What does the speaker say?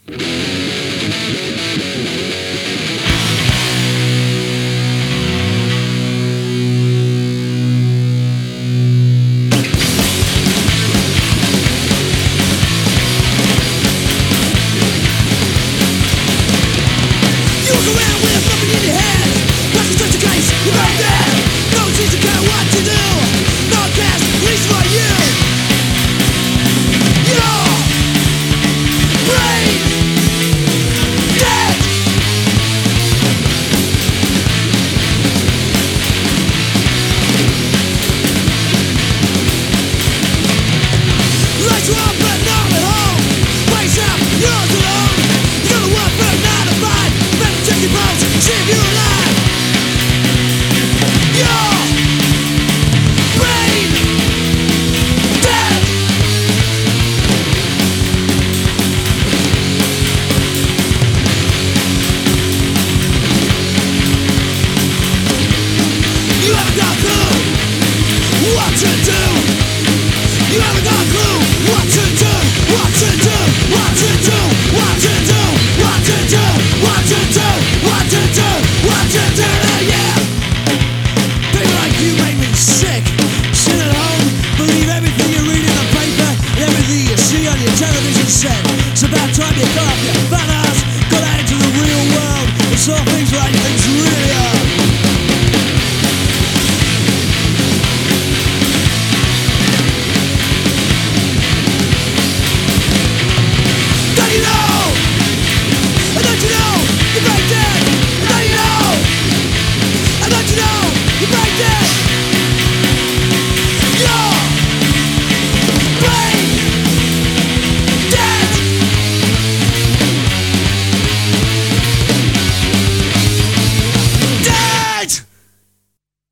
It's about time you got off your fat ass, got out into the real world, and saw things like things really are. Don't you know?